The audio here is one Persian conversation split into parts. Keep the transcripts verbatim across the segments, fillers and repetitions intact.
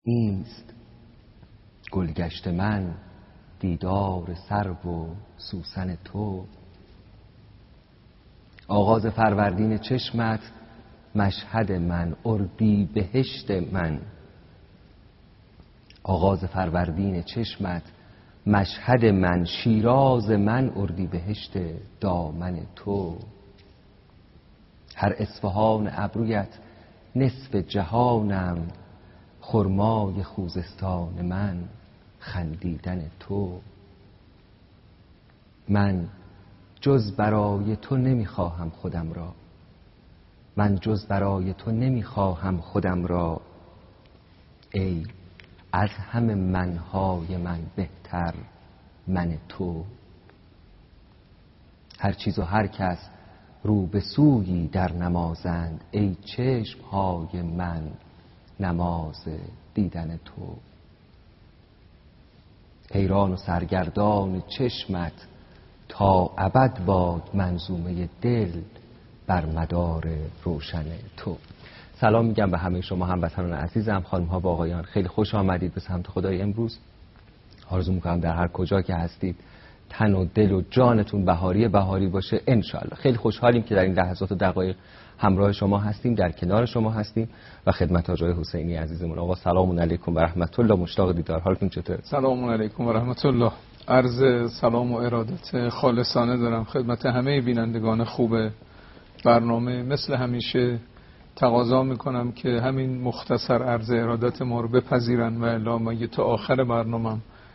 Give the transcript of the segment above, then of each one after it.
نیست گلگشت من دیدار سرو و سوسن تو. آغاز فروردین چشمت مشهد من، اردی بهشت من. آغاز فروردین چشمت مشهد من، شیراز من، اردی بهشت دامن تو. هر اصفهان ابرویت نصف جهانم، خرمای خوزستان من خندیدن تو. من جز برای تو نمیخواهم خودم را، من جز برای تو نمیخواهم خودم را. ای از همه منهای من بهتر من تو. هر چیز و هر کس رو به سویی در نمازند، ای چشمهای من نماز دیدن تو. حیران و سرگردان چشمت تا ابد باد منظومه دل بر مدار روشن تو. سلام میگم به همه شما هموطنان عزیزم، خانم ها و آقایان، خیلی خوش آمدید به سمت خدای امروز. آرزو میکنم در هر کجا که هستید تن و دل و جانتون بهاری بهاری باشه انشالله. خیلی خوشحالیم که در این لحظات و دقایق همراه شما هستیم، در کنار شما هستیم و خدمت آقای حسینی عزیزمون. آقا سلام علیکم و رحمت الله، مشتاق دیدار، حالتون چطوره؟ سلام علیکم و رحمت الله. عرض سلام و ارادت خالصانه دارم خدمت همه بینندگان خوب برنامه. مثل همیشه تقاضا میکنم که همین مختصر عرض ارادت ما رو بپذیرن و الا ما تا آخر برنامه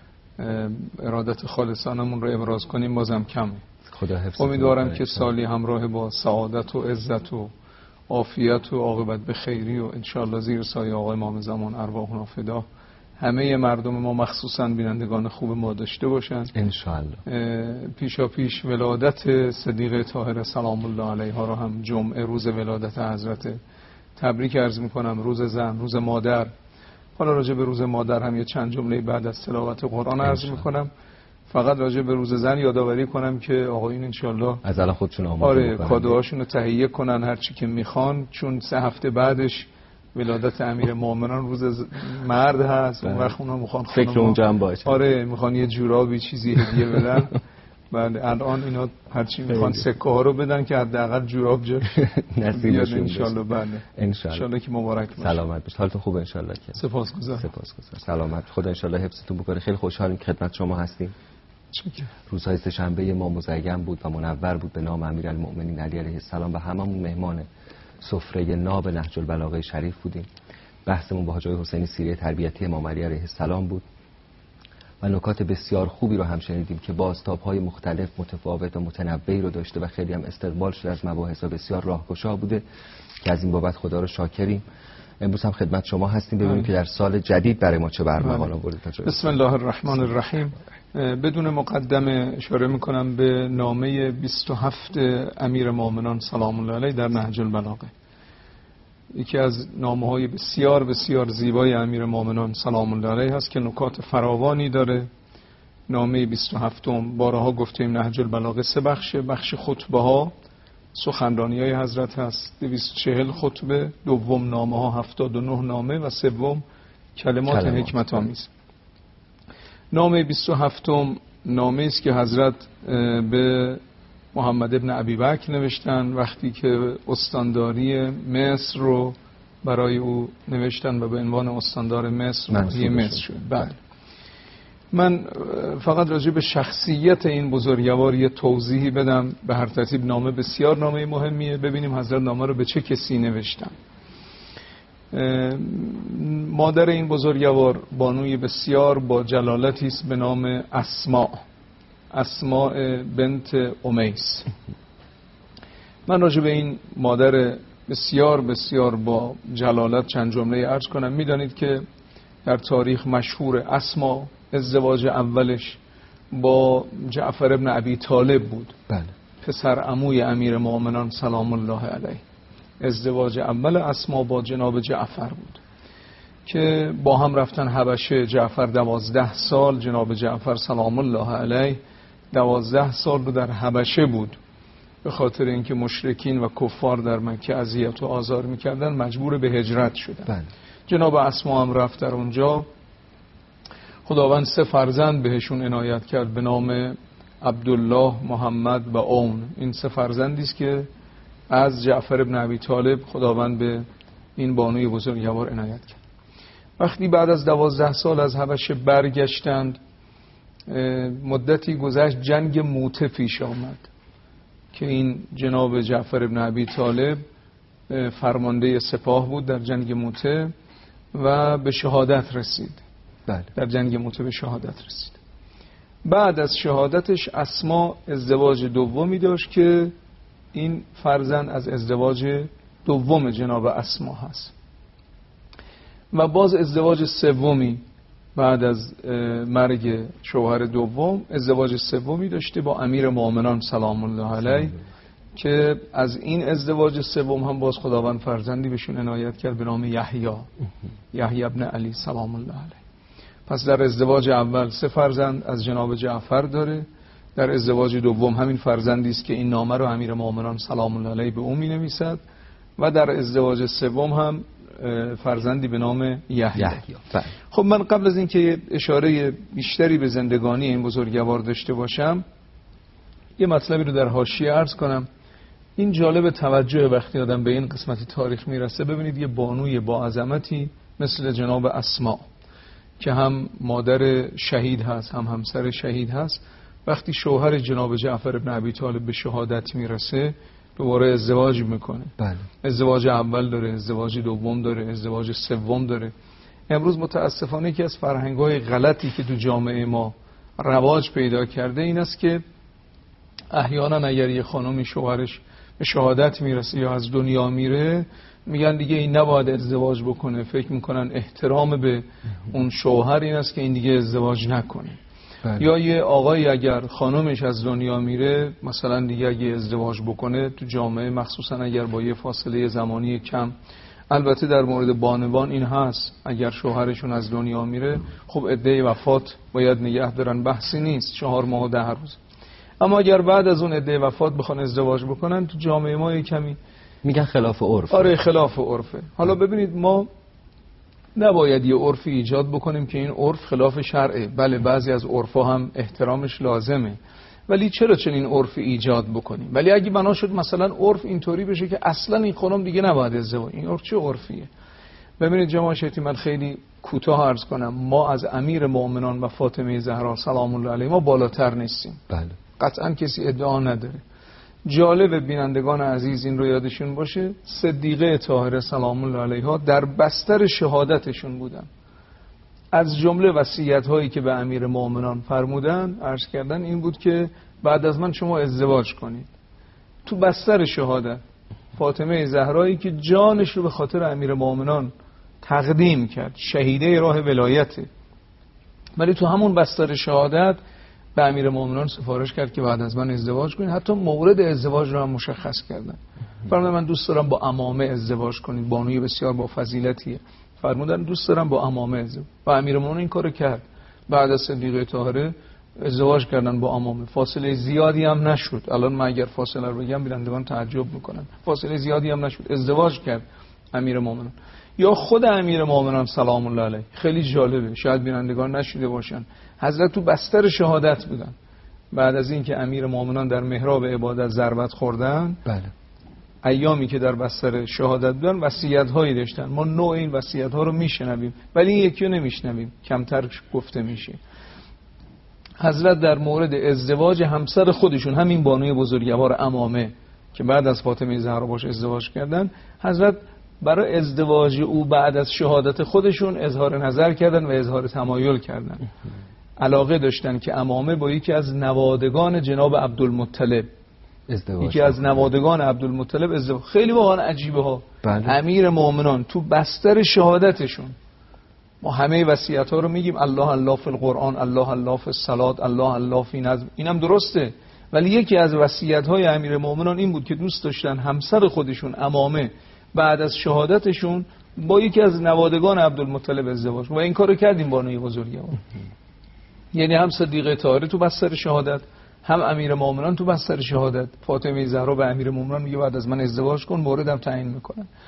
ارادت خالصانمون رو ابراز کنیم بازم کمه. خدا حفظ. امیدوارم که سالی همراه با سعادت و عزت و عافیت و عاقبت به خیری و انشالله زیر سایه آقای امام زمان ارواحنا فدا همه مردم ما مخصوصا بینندگان خوب ما داشته باشند انشالله. پیشا پیش ولادت صدیقه طاهره سلام الله علیها رو هم جمعه روز ولادت حضرت تبریک عرض میکنم. روز زن، روز مادر. حالا راجع به روز مادر هم یه چند جمله بعد از تلاوت قرآن عرض میکنم. فقط راجع به روز زن یادآوری کنم که آقایون انشالله از الان خودشون آماده آره کادوهاشون رو تهیه کنن هر چی که میخوان، چون سه هفته بعدش ولادت امیر مومنان روز مرد هست. اون وقت اونا میخوان فکر اونجا هم باشه. آره میخوان یه جورابی چیزی هدیه بدن. بله الان اینا هر چی میخوان سکه ها رو بدن که حداقل جوراب جا نصیبشون ان شاء الله. بله ان شاء الله که مبارک باشه. سلامت باشید. حالتون خوبه ان شاء الله؟ که سپاسگزارم. سپاسگزارم. سلامت. خدا ان شاء الله حفظتون بکنه. خیلی خوشحالیم که خدمت شما هستیم. چکه. روزهای سه‌شنبه ما مزین بود و منور بود به نام امیرالمؤمنین علی علیه السلام و هممون مهمان سفره ناب نهج البلاغه شریف بودیم. بحثمون با حاج حسینی سیره تربیتی امام علی علیه السلام بود و نکات بسیار خوبی رو هم شنیدیم که بازتاب‌های مختلف متفاوت و متنوعی رو داشته و خیلی هم استقبال شده از مباحث بسیار راهگشا بوده که از این بابت خدا رو شاکریم. امروز هم خدمت شما هستیم ببینیم که در سال جدید برای ما چه برنامه‌ای آوردید. بسم الله الرحمن الرحیم. بدون مقدمه اشاره میکنم به نامه بیست و هفت امیر مومنان سلام الله علیه در نهج البلاغه. یکی از نامه‌های بسیار بسیار زیبای امیر مومنان سلام الله علیه هست که نکات فراوانی داره. نامه بیست و هفت بارها گفتیم نهج البلاغه سه بخشه. بخش خطبه ها سخنرانی‌های حضرت هست دویست و چهل خطبه، دوم نامه ها هفتاد و نه نامه و سوم کلمات, کلمات. حکمت آمیز. نامه بیست و هفت نامه است که حضرت به محمد ابن ابی بکر نوشتن وقتی که استانداری مصر رو برای او نوشتن و به عنوان استاندار مصر مصر, مصر شد. بله. من فقط راجع به شخصیت این بزرگوار یه توضیحی بدم. به هر ترتیب نامه بسیار نامه مهمیه. ببینیم حضرت نامه رو به چه کسی نوشتن. مادر این بزرگوار بانوی بسیار با جلالتی است به نام اسماء اسماء بنت امیس. من راجع به این مادر بسیار بسیار با جلالت چند جمله عرض کنم. میدانید که در تاریخ مشهور اسماء ازدواج اولش با جعفر ابن ابی طالب بود. بله. پسر عموی امیر مومنان سلام الله علیه. ازدواج اول اسماء با جناب جعفر بود که با هم رفتن حبشه. جعفر دوازده سال، جناب جعفر سلام الله علیه دوازده سال رو در حبشه بود. به خاطر اینکه مشرکین و کفار در مکه اذیت و آزار میکردن مجبور به هجرت شدن. بله. جناب اسما هم رفت در اونجا. خداوند سه فرزند بهشون عنایت کرد به نام عبدالله، محمد و اون. این سه فرزندی است که از جعفر ابن ابی طالب خداوند به این بانوی بزرگوار عنایت کرد. وقتی بعد از دوازده سال از حبشه برگشتند، مدتی گذشت، جنگ موته پیش آمد که این جناب جعفر ابن ابی طالب فرمانده سپاه بود در جنگ موته و به شهادت رسید. بله. در جنگ موته به شهادت رسید. بعد از شهادتش اسما ازدواج دومی داشت که این فرزند از ازدواج دوم جناب اسما هست و باز ازدواج سومی بعد از مرگ شوهر دوم ازدواج سومی داشته با امیر مؤمنان سلام الله علیه که از این ازدواج سوم هم باز خداوند فرزندی بهشون عنایت کرد به نام یحیی یحیی ابن علی سلام الله علیه. پس در ازدواج اول سه فرزند از جناب جعفر داره، در ازدواج دوم همین فرزندی است که این نامه رو امیر مؤمنان سلام الله علیه به اون می‌نویسد و در ازدواج سوم هم فرزندی به نام یحیی. خب من قبل از اینکه اشاره بیشتری به زندگانی این بزرگوار داشته باشم یه مطلبی رو در حاشیه عرض کنم. این جالب توجه وقتی آدم به این قسمتی تاریخ میرسه. ببینید یه بانوی با عظمتی مثل جناب اسما که هم مادر شهید هست هم همسر شهید هست، وقتی شوهر جناب جعفر ابن ابی طالب به شهادت میرسه دوباره ازدواج میکنه. بله. ازدواج اول داره، ازدواج دوم داره، ازدواج سوم داره. امروز متاسفانه یکی از فرهنگ‌های غلطی که تو جامعه ما رواج پیدا کرده این است که احیانا اگر یه خانمی شوهرش به شهادت میرسه یا از دنیا میره میگن دیگه این نباید ازدواج بکنه، فکر میکنن احترام به اون شوهر این است که این دیگه ازدواج نکنه. بله. یا یه آقایی اگر خانمش از دنیا میره مثلا دیگه اگه ازدواج بکنه تو جامعه مخصوصا اگر با یه فاصله زمانی کم، البته در مورد بانوان این هست اگر شوهرشون از دنیا میره خب عده وفات باید نگه دارن، بحثی نیست، چهار ماه و ده روز. اما اگر بعد از اون عده وفات بخوان ازدواج بکنن تو جامعه ما یه کمی میگن خلاف عرف. آره خلاف عرفه. حالا ببینید ما نباید یه عرفی ایجاد بکنیم که این عرف خلاف شرعه. بله بعضی از عرفا هم احترامش لازمه، ولی چرا چنین عرفی ایجاد بکنیم؟ ولی اگه بنا شد مثلا عرف اینطوری بشه که اصلا این خانم دیگه نباید ازدواج، این عرف چه عرفیه؟ ببینید جماعت شیطی من خیلی کوتاه عرض کنم، ما از امیر مؤمنان و فاطمه زهرا سلام الله علیها ما بالاتر نیستیم. بله. قطعا کسی ادعا نداره. جالب بینندگان عزیز این رو یادشون باشه صدیقه طاهره سلام الله علیها در بستر شهادتشون بودن. از جمله وصیت هایی که به امیر مؤمنان فرمودن عرض کردن این بود که بعد از من شما ازدواج کنید. تو بستر شهادت فاطمه زهرایی که جانش رو به خاطر امیر مؤمنان تقدیم کرد، شهیده راه ولایته، ولی تو همون بستر شهادت به امیر مؤمنان سفارش کرد که بعد از من ازدواج کنید. حتی مورد ازدواج رو هم مشخص کردن. فرمودن من دوست دارم با عمامه ازدواج کنید، بانوی بسیار با فضیلتیه. فرمودن دوست دارم با عمامه ازدواج. و امیر مؤمنان این کارو کرد. بعد از صدیقه طاهره ازدواج کردن با عمامه. فاصله زیادی هم نشد. الان من اگر فاصله رو بگم بینندگان تعجب میکنن. فاصله زیادی هم نشد. ازدواج کرد امیر مؤمنان. یا خود امیر مؤمنان سلام الله علیه. خیلی جالبه، شاید بینندگان نشیده باشن. حضرت تو بستر شهادت بودن. بعد از اینکه امیر مؤمنان در محراب عبادت ضربت خوردن، بله، ایامی که در بستر شهادت بودن وصیت‌هایی داشتن. ما نوع این وصیت‌ها رو میشنویم ولی این یکی رو نمیشنویم، کمتر گفته میشه. حضرت در مورد ازدواج همسر خودشون، همین بانوی بزرگوار عمامه که بعد از فاطمه زهرا باش ازدواج کردن، حضرت برای ازدواج او بعد از شهادت خودشون اظهار نظر کردن و اظهار تمایل کردن. علاقه داشتن که عمامه با یکی از نوادگان جناب عبدالمطلب ازدواج، یکی از نوادگان عبدالمطلب ازدواج. خیلی واقعا عجیبه ها. بله. امیر مؤمنان تو بستر شهادتشون، ما همه وصیت ها رو میگیم الله الله فی القرآن، الله الله فی الصلات، الله الله فی نظم، اینم درسته، ولی یکی از وصیت های امیر مؤمنان این بود که دوست داشتن همسر خودشون عمامه بعد از شهادتشون با یکی از نوادگان عبدالمطلب ازدواج. و این کارو کردیم بانوی بزرگوار. یعنی هم صدیقه طاهره تو بستر شهادت، هم امیر مؤمنان تو بستر شهادت. فاطمه زهرا به امیر مؤمنان میگه بعد از من ازدواج کن، موردم تعیین میکنن.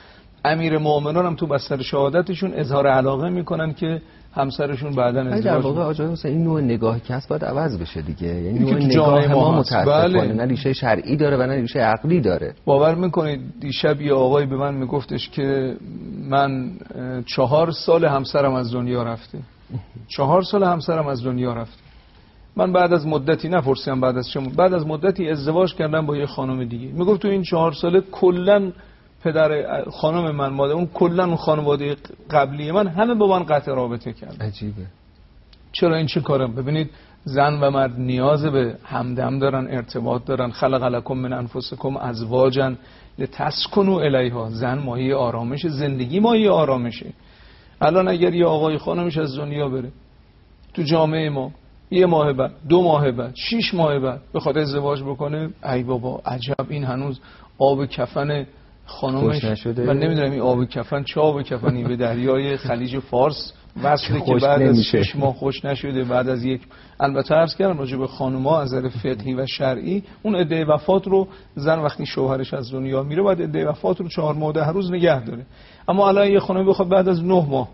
امیر مؤمنان هم تو بستر شهادتشون اظهار علاقه میکنن که همسرشون بعداً ازدواج در واقع آقای حسین این نوع نگاه که هست باید عوض بشه دیگه، یعنی نوع نگاه ما, ما متاسفانه بله. نه ریشه شرعی داره و نه ریشه عقلی داره. باور میکنید دیشب یه آقای به من میگفتش که من چهار سال همسرم از دنیا رفته، چهار سال همسرم از دنیا رفته. من بعد از مدتی نپرسیدم بعد از چه بعد از مدتی ازدواج کردم با یه خانم دیگه. میگفت تو این چهار ساله کلا پدر خانم من ماده اون کلا اون خانواده قبلی من همه با من قطع رابطه کرد. عجیبه. چرا این چه کارم؟ ببینید زن و مرد نیاز به همدم دارن، ارتباط دارن. خلق لکم من انفسکم ازواجا لتسکنوا الیها. زن مایه آرامش، زندگی مایه آرامشه. الان اگر یه آقای خانمش از دنیا بره تو جامعه ما یه ماه بعد، دو ماه بعد، شش ماه بعد بخواد ازدواج بکنه، ای بابا عجب این هنوز آب کفن خانمش نشده. من نمیدونم این آب کفن چه آب کفنی به دریای خلیج فارس وصله که بعد نمیشه. از شش ماه خوش نشده. بعد از یک البته عرض کردم راجع به خانم‌ها از نظر فقهی و شرعی اون عده وفات رو زن وقتی شوهرش از دنیا میره باید عده وفات رو چهار ماه ده روز نگه داره. اما الان یه خانم بخواد بعد از نه ماه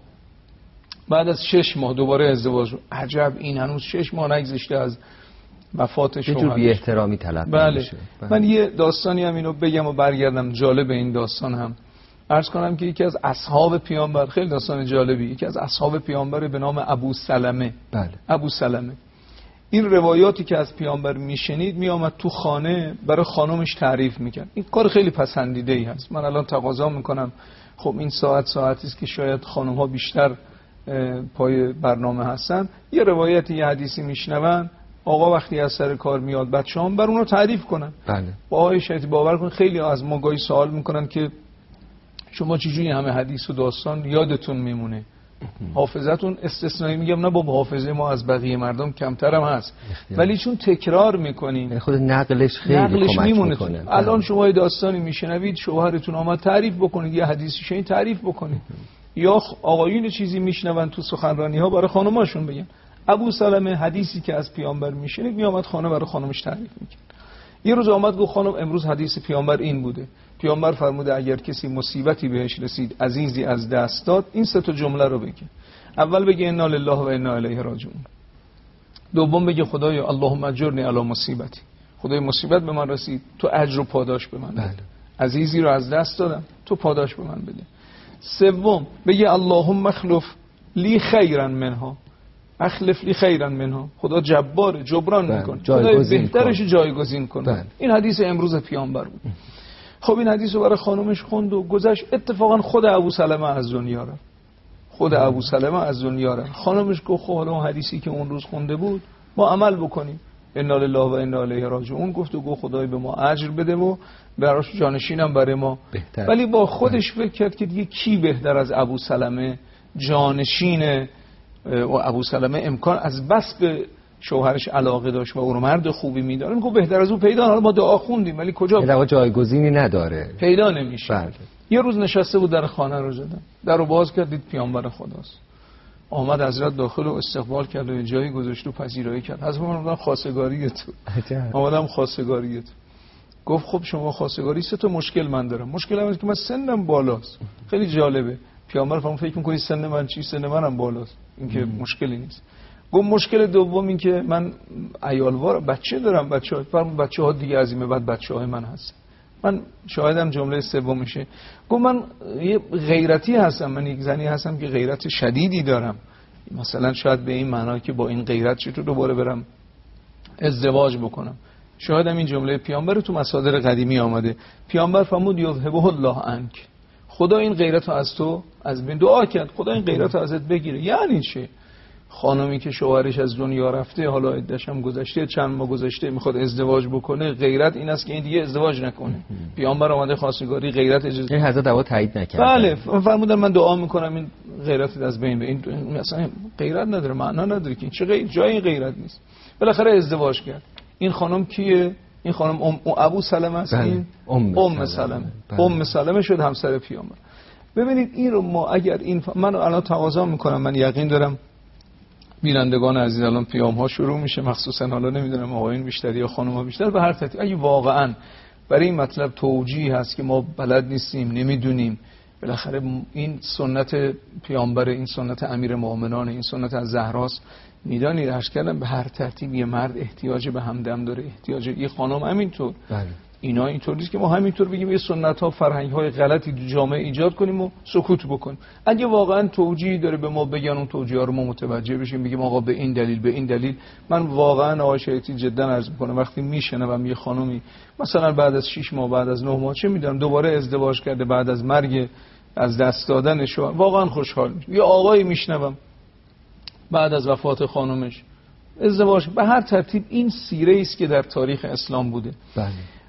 بعد از شش ماه دوباره ازدواج، عجب این هنوز شش ماه نگذشته از وفات شوهرش. یه جور بی احترامی طلب بله. میشه. بله. من یه داستانی هم اینو بگم و برگردم. جالب این داستان هم عرض کنم که یکی از اصحاب پیامبر، خیلی داستان جالبی، یکی از اصحاب پیامبر به نام ابو سلمه. بله. ابو سلمه این روایاتی که از پیامبر میشنید میامد تو خانه برای خانمش تعریف میکرد. این کار خیلی پسندیده ای هست. من الان تقاضا میکنم خب این ساعت ساعتی است که شاید خانم ها بیشتر پای برنامه هستن، یه روایتی یه حدیثی میشنون، آقا وقتی از سر کار میاد بچه‌هام بر اونو تعریف کنن. بله. با آقای شایدی باور کن خیلی از ما گاهی سوال میکنن که شما چجوری همه حدیث و داستان یادتون میمونه؟ حافظتون استثنایی. میگم نه بابا حافظه ما از بقیه مردم کمتر هم هست، ولی چون تکرار میکنیم خود نقلش خیلی نقلش کمک میمونه. میکنه. الان شما یه داستانی میشنوید شوهرتون آمد تعریف بکنید، یه حدیثی شین تعریف بکنید، یا آقایون چیزی میشنون تو سخنرانی ها برای خانماشون بگن. ابو سلمه حدیثی که از پیامبر میشنید میامد خانه برای خانمش تعریف میکرد. یه روز آمد گفت خانم امروز حدیث پیامبر این بوده، پیامبر فرموده اگر کسی مصیبتی بهش رسید، عزیزی از دست داد، این سه تا جمله رو بگه. اول بگه انا لله و انا الیه راجعون. دوم بگه خدایا اللهم اجرنی علی مصیبتی، خدای مصیبت به من رسید تو اجر و پاداش به من بده. بله. عزیزی رو از دست دادم تو پاداش به من بده. سوم بگه اللهم اخلف لی خیرا منها، اخلف لی خیرا منها، خدا جبار جبران بله. میکنه، خدا بهترش جایگزین کنه. بله. این حدیث امروز پیامبر بود. خب این حدیث رو برای خانمش خوند و گذشت. اتفاقا خود ابو سلمه از دنیا رفت. خود ابو سلمه از دنیا رفت. خانمش گفت خب حالا اون حدیثی که اون روز خونده بود ما عمل بکنیم. انا لله و انا الیه راجعون. گفت و گفت خدای به ما اجر بده و براش جانشینم برای ما بهتر. ولی با خودش فکر کرد که دیگه کی بهتر از ابو سلمه جانشین و ابو سلمه امکان از بس به شوهرش علاقه داشت و او رو مرد خوبی می‌داره. میگه بهتر از اون پیدا. حالا ما دعا خوندیم ولی کجا دعا جایگزینی نداره، پیدا نمیشه. بله. یه روز نشسته بود در خانه رو زدن، در رو باز کرد دید پیامبر خداست. آمد حضرت داخل و استقبال کرد و جایی گذاشت و پذیرایی کرد. حضرت من اومدم خواستگاری تو. اومدم خواستگاری تو. گفت خب شما خواستگاری سه تا مشکل من دارم. مشکل من اینه که من سنم بالاست. خیلی جالبه. پیامبر فرمود فکر می‌کنی سن من چی؟ سن منم بالاست. این که مشکلی نیست. گفت مشکل دوم این که من عیالوار بچه دارم، بچه‌ها فرمود بچه‌ها دیگه عظیمه بعد بچه‌های من هست. من شاهدم جمله سومشه. گفت من یه غیرتی هستم، من یک زنی هستم که غیرت شدیدی دارم. مثلا شاید به این معنا که با این غیرت چطور دوباره برم ازدواج بکنم. شاهدم این جمله پیامبر تو مصادر قدیمی آمده. پیامبر فرمود یذهبه الله عنک، خدا این غیرت رو از تو از بین، دعا کرد خدا این غیرت رو ازت بگیره. یعنی چه؟ خانمی که شوهرش از دنیا رفته، حالا عدتش هم گذشته، چند ماه گذشته، میخواد ازدواج بکنه، غیرت این است که این دیگه ازدواج نکنه. پیامبر اومده خواستگاری غیرت اجازه، این حضرت دعوا تایید نکرد. بله فرمودن من دعا میکنم این غیرت از بین بره. این مثلا غیرت نداره، معنا نداره که چه غیر جای این غیرت نیست. بالاخره ازدواج کرد. این خانم کیه؟ این خانم ام ابو سلمه است. این ام, ام سلمه. ام سلمه شد همسر پیامبر. ببینید این رو ما اگر این من الان تقاضا میکنم، من یقین دارم بینندگان عزیز الان پیام ها شروع میشه، مخصوصا حالا نمیدونم آقایون بیشتر یا خانم ها بیشتر، به هر ترتیب اگه واقعا برای این مطلب توجیه هست که ما بلد نیستیم، نمیدونیم، بالاخره این سنت پیامبر، این سنت امیر مؤمنان، این سنت از زهراست. میدانی رشد کردم به هر ترتیب یه مرد احتیاج به همدم داره، احتیاج یه خانم همینطور. بله. اینا اینطور نیست که ما همینطور بگیم یه سنت ها فرهنگ های غلطی تو جامعه ایجاد کنیم و سکوت بکنیم. اگه واقعا توجیهی داره به ما بگن، اون توجیه ها رو ما متوجه بشیم، بگیم آقا به این دلیل به این دلیل. من واقعا آقای شیطی جدا عرض میکنم وقتی میشنوم یه خانومی مثلا بعد از شش ماه بعد از نه ماه چه میدونم دوباره ازدواج کرده بعد از مرگ از دست دادن شوهر، واقعا خوشحال میشم. یه آقایی میشنوم بعد از وفات خانومش ازدواج، به هر ترتیب این سیره است که در تاریخ اسلام بوده. بله.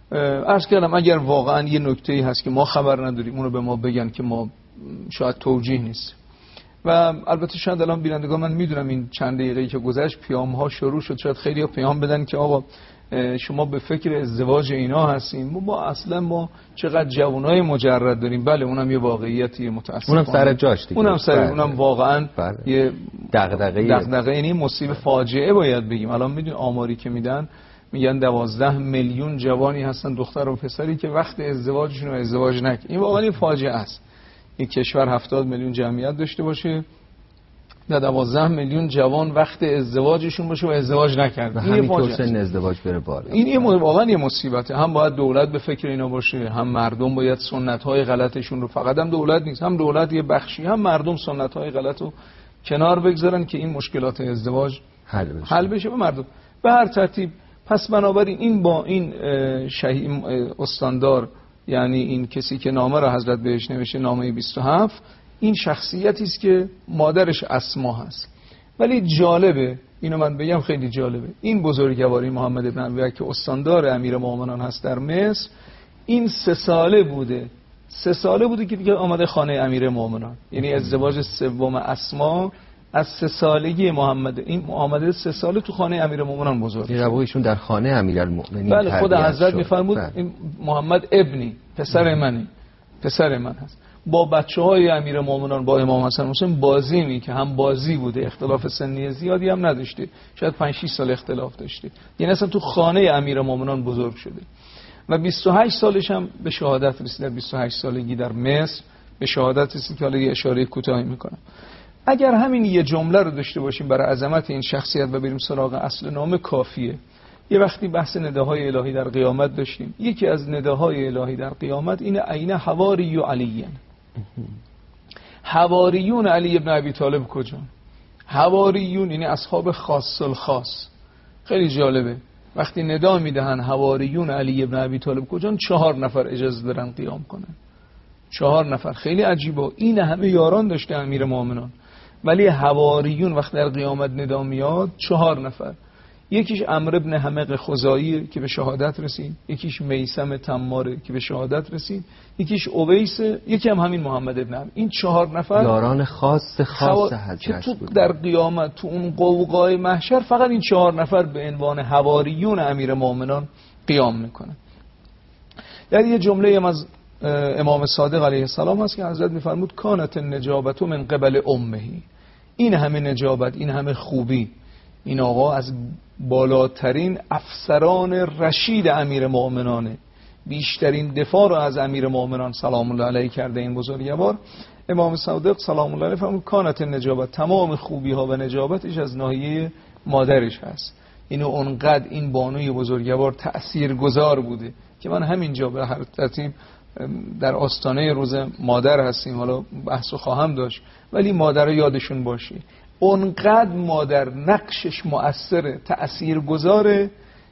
عرض کردم اگر واقعا یه نکته‌ای هست که ما خبر نداریم اونو به ما بگن که ما شاید توجیه نیست. و البته شاید الان بینندگان، من میدونم این چند دقیقه‌ای که گذشت پیام ها شروع شد، شاید خیلی‌ها پیام بدن که آقا شما به فکر ازدواج اینا هستین. ما اصلا ما چقدر جوانای مجرد داریم. بله اونم یه واقعیتی متأسفانه، اونم سر جاش دیگه، اونم سر بله. اونم واقعا بله. یه دغدغه دغدغه، یعنی مصیبه فاجعه باید بگیم. الان میدونید آماری که میدن میگن دوازده میلیون جوانی هستن دختر و پسری که وقت ازدواجشون رو ازدواج نکردن. این واقعا فاجعه است. یک کشور هفتاد میلیون جمعیت داشته باشه، در دوازده میلیون جوان وقت ازدواجشون باشه و ازدواج نکردن. این فاجعه سن ازدواج بره بالا. این این واقعا یه مصیبته. هم باید دولت به فکر اینا باشه، هم مردم باید سنت‌های غلطشون رو، فقط هم دولت نیست، هم دولت یه بخشی، هم مردم سنت‌های غلط رو کنار بگذارن که این مشکلات ازدواج حل بشه. حل بشه به مردم. به هر ترتیب پس بنابراین این با این شهید استاندار، یعنی این کسی که نامه را حضرت بهش نوشته، نامه بیست و هفت، این شخصیتی است که مادرش اسما هست. ولی جالبه، اینو من بگم خیلی جالبه، این بزرگواری محمد بن ابی که استاندار امیر مومنان هست در مصر، این سه ساله بوده سه ساله بوده که دیگه آمده خانه امیر مومنان. یعنی ازدواج سوم اسما از سه سالگی محمد، این محمد سه ساله تو خانه امیرالمومنین بزرگ شد. ایشون در خانه امیرالمومنین بله، خود حضرت میفرمود این محمد ابنی، پسر منی، پسر من هست. با بچه‌های امیرالمومنین، با امام حسن حسین بازی می که هم بازی بوده، اختلاف سنی زیادی هم نداشته، شاید پنج شش سال اختلاف داشته. یعنی اصلا تو خانه امیرالمومنین بزرگ شده و بیست و هشت سالش هم به شهادت رسید. در بیست و هشت سالگی در مصر به شهادت رسید که حالا یه اشاره کوتاهی میکنم. اگر همین یه جمله رو داشته باشیم برای عظمت این شخصیت و بریم سراغ اصل نامه کافیه. یه وقتی بحث نداهای الهی در قیامت داشتیم، یکی از نداهای الهی در قیامت اینه عین حواری و علیین. حواریون علی ابن ابی طالب کجا؟ حواریون یعنی اصحاب خاص الخاص. خیلی جالبه وقتی ندا میدهن حواریون علی ابن ابی طالب کجا، چهار نفر اجازه دارن قیام کنن. چهار نفر، خیلی عجیبه. این همه یاران داشته امیر مومنان، ولی حواریون وقت در قیامت ندا میاد چهار نفر. یکیش عمرو بن حمق خزاعی که به شهادت رسید، یکیش میثم تماره که به شهادت رسید، یکیش اویس، یکی هم همین محمد ابن عمرو. این چهار نفر یاران خاص خاص حضرت که تو در قیامت تو اون قوقای محشر فقط این چهار نفر به عنوان حواریون امیر مومنان قیام میکنن. در یه جمله هم از امام صادق علیه السلام هست که حضرت میفرمود کانت النجابت من قبل امهی. این همه نجابت، این همه خوبی، این آقا از بالاترین افسران رشید امیر مومنانه، بیشترین دفاع رو از امیر مومنان سلام الله علیه کرده این بزرگوار. امام صادق سلام الله علیه فرمود کانت النجابت، تمام خوبی ها و نجابتش از ناحیه مادرش هست. اینو اونقدر این بانوی بزرگوار تأثیرگذار بوده که من همینجا به هر ترتیب در آستانه روز مادر هستیم، حالا بحثو خواهم داشت، ولی مادر یادشون باشه. اونقدر مادر نقشش مؤثره، تأثیرگذاره،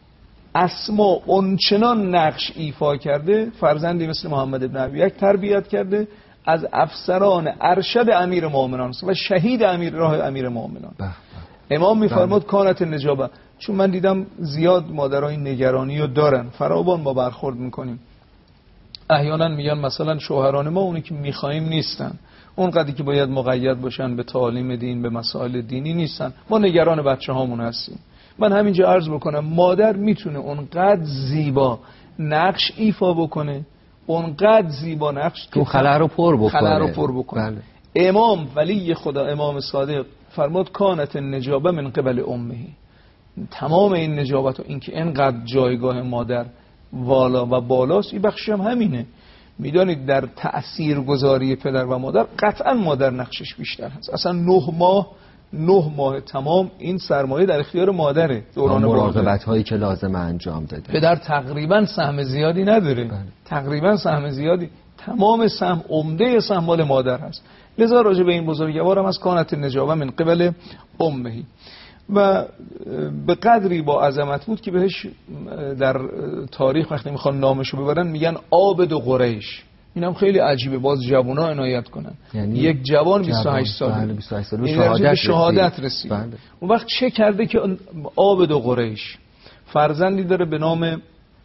اسما اونچنان نقش ایفا کرده، فرزندی مثل محمد ابن ابی یک تربیت کرده، از افسران ارشد امیر مومنان و شهید امیر راه امیر مومنان. امام میفرماد کانت النجابه. چون من دیدم زیاد مادرای نگرانی رو دارن، فراوان با برخورد میکنیم، احیانا میگن مثلا شوهران ما اونی که میخوایم نیستن، اونقدری که باید مقید باشن به تعالیم دین، به مسائل دینی نیستن، ما نگران بچه هامون هستیم. من همینجا عرض بکنم مادر میتونه اونقدر زیبا نقش ایفا بکنه، اونقدر زیبا نقش تو خلا رو پر بکنه، خلا رو پر بکنه. بله. امام ولی خدا امام صادق فرمود کانت النجابه من قبل امهی. تمام این نجابت و این که اینقدر جایگاه مادر والا و بالاست، این بخشی هم همینه. میدانید در تاثیرگذاری پدر و مادر قطعا مادر نقشش بیشتر هست. اصلا نه ماه نه ماه تمام این سرمایه در اختیار مادره، دوران مراقبت هایی که لازم انجام داده. پدر تقریبا سهم زیادی نداره. بله. تقریبا سهم زیادی، تمام سهم، عمده سهم مال مادر هست. لذا راجع به این بزرگوارم از کانت النجابه من قبل امهی و به قدری با عظمت بود که بهش در تاریخ وقتی میخوان نامشو ببرن میگن عابد قریش. اینم خیلی عجیبه، باز جوونا عنایت کنن. یعنی یک جوان بیست و هشت ساله بله بیست و هشت ساله به شهادت, شهادت رسید. بله. اون وقت چه کرده که عابد قریش فرزندی داره به نام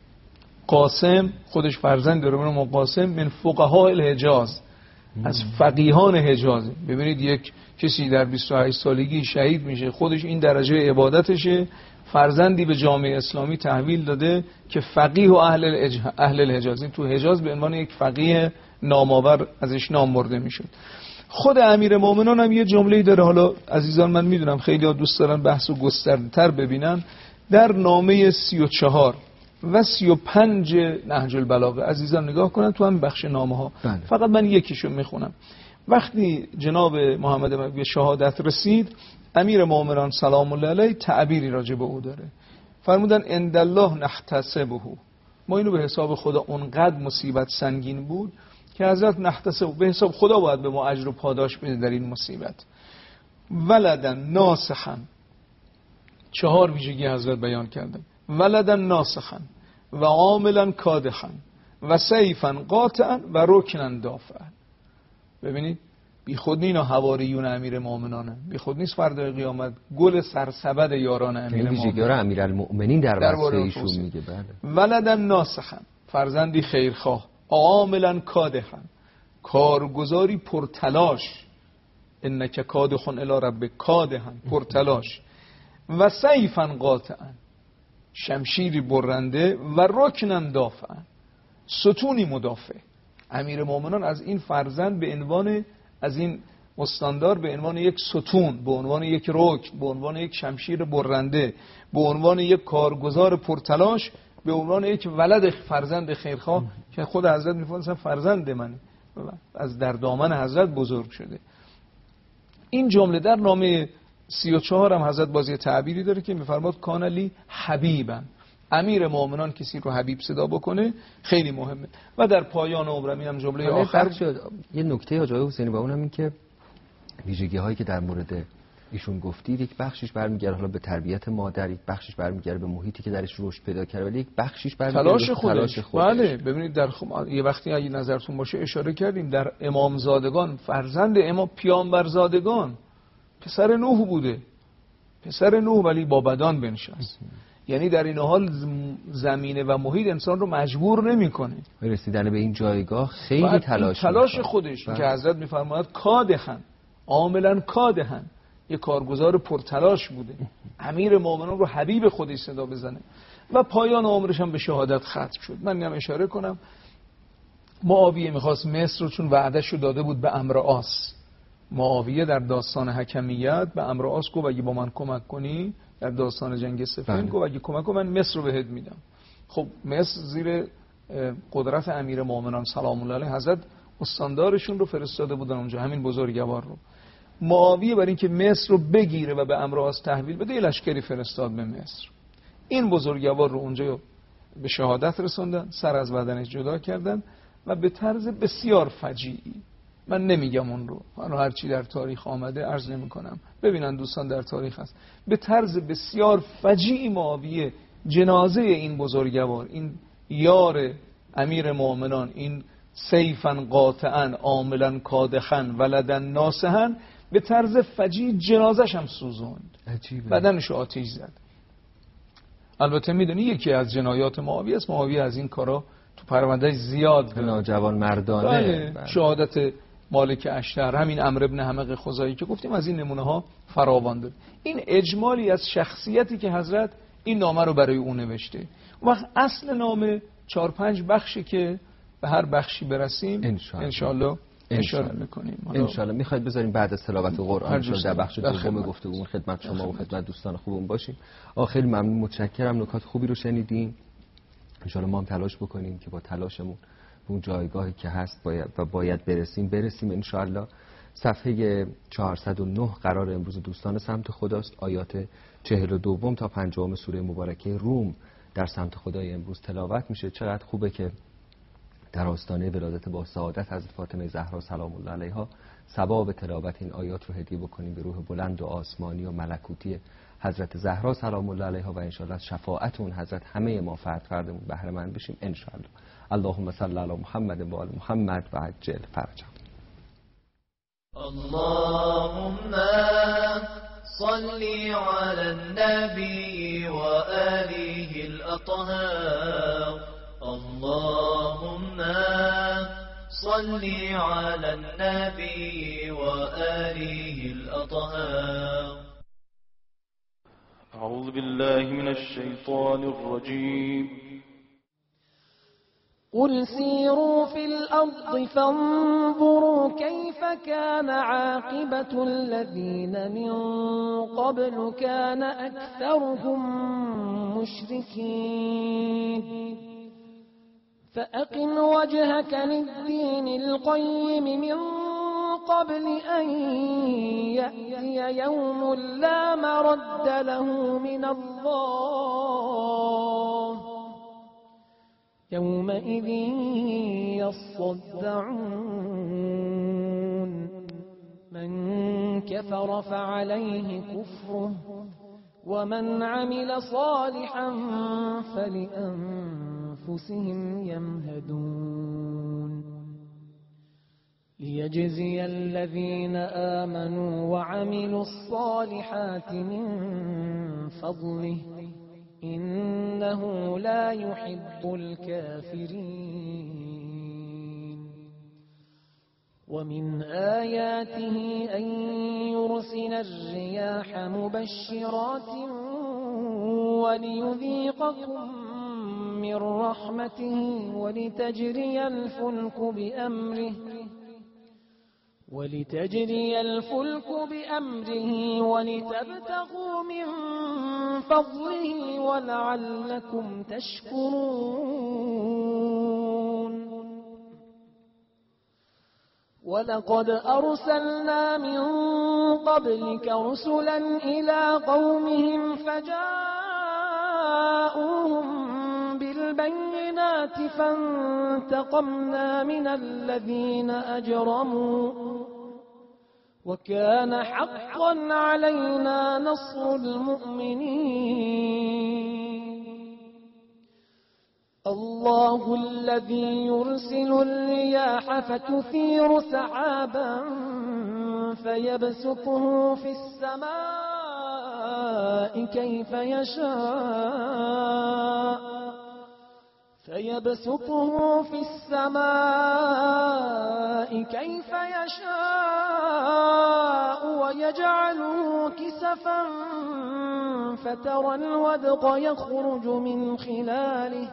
قاسم، خودش فرزند داره به نام قاسم، من فقها الحجاز، از فقیهان حجازه. ببینید یک کسی در بیست و هشت سالگی شهید میشه، خودش این درجه عبادتشه، فرزندی به جامعه اسلامی تحویل داده که فقیه و اهل الاج... اهل الحجاز. این تو حجاز به عنوان یک فقیه نامآور ازش نام برده میشد. خود امیرالمومنین هم یه جمله‌ای داره، حالا عزیزان من میدونم خیلی ها دوست دارن بحثو گسترده‌تر ببینن، در نامه سی و چهار و سی و پنج نهج البلاغه عزیزان نگاه کنن تو هم بخش نامه ها. بله. فقط من یکیشو میخونم. وقتی جناب محمد مهدی به شهادت رسید، امیر مومنان سلام الله علیه تعبیری راجع به او داره. فرمودن اند الله نحتسبه، ما اینو به حساب خدا، اونقدر مصیبت سنگین بود که حضرت نحتسبه، به حساب خدا باید به ما اجر و پاداش بده در این مصیبت. ولدن ناسخن، چهار ویژگی حضرت بیان کردن. ولدن ناسخن و عاملا کادخن و سیفا قاطعا و رکنن دافعا. ببینید بی خود نینا حواریون امیر مومنانه، بی خود نیست فردای قیامت گل سرسبد یاران امیر مومنین. امیر المؤمنین در وصف ایشون میگه. بله. ولدن ناسخن، فرزندی خیرخواه، عاملا کادخن، کارگزاری پرتلاش، انک کادخن الی رب کادهن، پرتلاش، و سیفا قاطعا، شمشیری برنده، و رکنن دافعا، ستونی مدافع. امیر مومنان از این فرزند به عنوان، از این استاندار به عنوان یک ستون، به عنوان یک رکن، به عنوان یک شمشیر برنده، به عنوان یک کارگزار پرتلاش، به عنوان یک ولد فرزند خیرخواه که خود حضرت میفرمایند فرزند منه، از در دامن حضرت بزرگ شده. این جمله در نامه سی و چهار هم حضرت بازی تعبیری داره که میفرماد کان لی حبیبا، امیر مومنان کسی رو حبیب صدا بکنه خیلی مهمه. و در پایان عمرم اینم جمله آخر شد. یه نکته حاج حسینی با اونم این که ویژگی هایی که در مورد ایشون گفتید، یک بخشش برمیگرده حالا به تربیت مادر، یک بخشش برمیگرده به محیطی که درش رشد پیدا کرده، ولی یک بخشش برمیگرده تلاش خودش. تلاش خودش. بله ببینید در خم... یه وقتی اگه نظرتون باشه اشاره کردیم در امامزادگان، فرزند امام پیامبرزادگان پسر نوح بوده، پسر نوح ولی با بدان بنشست. یعنی در این حال زمینه و محیط انسان رو مجبور نمیکنه. رسیدن به این جایگاه خیلی تلاش تلاش خودش که حضرت میفرماید کادهن، عاملا کادهن، یک کارگزار پرتلاش بوده. امیر مومنان رو حبیب خودش صدا بزنه و پایان عمرش هم به شهادت ختم شد. من اینم اشاره کنم معاویه میخواست مصر رو، چون وعده‌اش رو داده بود به عمرو عاص، معاویه در داستان حکمیت به عمرو عاص گفت اگه با من کمک کنی، در داستان جنگ صفین گفت اگه کمک کنی من مصر رو بهت میدم. خب مصر زیر قدرت امیر مومنان سلام الله علیه حضرت استاندارشون رو فرستاده بودن اونجا، همین بزرگوار رو. معاویه برای اینکه مصر رو بگیره و به عمرو عاص تحویل بده لشکری فرستاد به مصر. این بزرگوار رو اونجا به شهادت رسوندن، سر از بدنش جدا کردن و به طرز بسیار فجیعی، من نمیگم اون رو، من هر چی در تاریخ آمده عرض نمی کنم، ببینن دوستان در تاریخ هست، به طرز بسیار فجیعی معاویه جنازه این بزرگوار، این یار امیر مومنان، این سیفا قاطعا عاملا کادخن ولدن ناسهن، به طرز فجیع جنازش هم سوزوند، بدنش آتش زد. البته میدونی یکی از جنایات معاویه است، معاویه از این کارا تو پرونده زیاد ناجوان مردانه بله. بله. شهادت مالک اشتر، همین عمرو بن حمق خزاعی که گفتیم، از این نمونه ها فراوان داره. این اجمالی از شخصیتی که حضرت این نامه رو برای اون نوشته. وقت اصل نامه چهار پنج بخشی که به هر بخشی برسیم انشالله اشاره میکنیم. انشالله میخواید بذاریم بعد از تلاوت قرآن در بخش دوم گفتگو خدمت شما و خدمت دوستان خوبون باشیم. خیلی ممنون، متشکرم، نکات خوبی رو شنیدیم. انشالله ما هم تلاش بکنیم که با تلاشمون اون جایگاهی که هست باید و باید برسیم برسیم انشاءالله. صفحه چهارصد و نه قرار امروز دوستان سمت خداست. آیات چهل و دوم تا پنجم سوره مبارکه روم در سمت خدای امروز تلاوت میشه. چقدر خوبه که در آستانه ولادت با سعادت حضرت فاطمه زهرا سلام الله علیها ثواب تلاوت این آیات رو هدیه بکنیم به روح بلند و آسمانی و ملکوتی حضرت زهرا سلام الله علیها و انشاءالله شفاعت اون حضرت همه ما فرد فردمون بهره مند بشیم انشاءالله. اللهم صل علی محمد و آل محمد و عجل فرجهم. اللهم صل على النبي وآله الأطهار. اللهم صل على النبي وآله الأطهار. أعوذ بالله من الشيطان الرجيم. قل سيروا في الأرض فانظروا كيف كان عاقبة الذين من قبل كان أكثرهم مشركين فأقم وجهك للدين القيم من قبل أن يأتي يوم لا مرد له من الله يومئذ يصدعون من كفر فعليه كفره ومن عمل صالحا فلأنفسهم يمهدون ليجزي الذين آمنوا وعملوا الصالحات من فضله إنه لا يحب الكافرين ومن آياته أن يرسل الرياح مبشرات وليذيقكم من رحمته ولتجري الفلك بأمره ولتجري الفلك بأمره ولتبتغوا من فضله ولعلكم تشكرون ولقد أرسلنا من قبلك رسلا إلى قومهم فجاءوهم بالبينات فانتقمنا من الذين أجرموا وكان حقا علينا نصر المؤمنين الله الذي يرسل الرياح فتثير سحابا فيبسطه في السماء كيف يشاء فيبسطه في السماء كيف يشاء ويجعله كسفا فترى الودق يخرج من خلاله